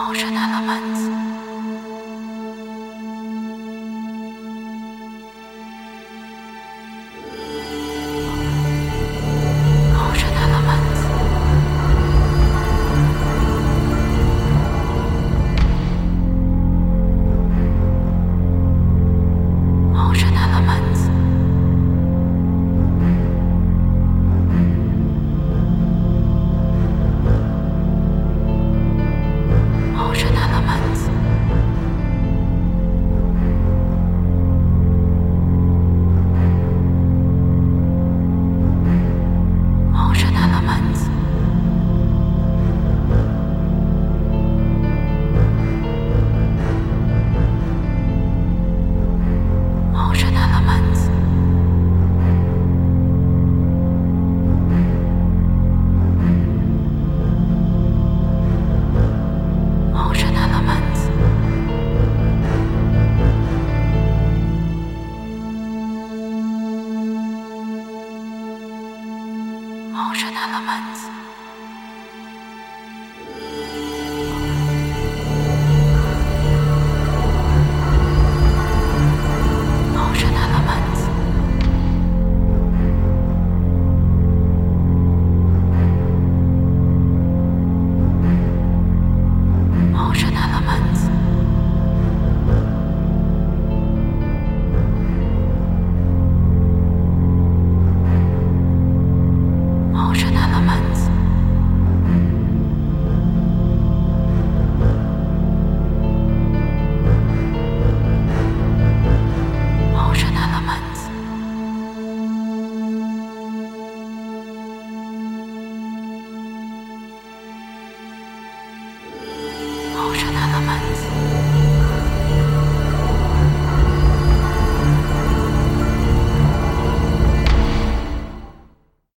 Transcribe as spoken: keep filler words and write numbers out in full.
Ocean elements. Ocean elements. Ocean elements. Ocean elements. Ocean elements. Ocean elements. Ocean elements. Ocean elements. Ocean elements. Ocean elements. Ocean elements. Ocean elements. Ocean elements.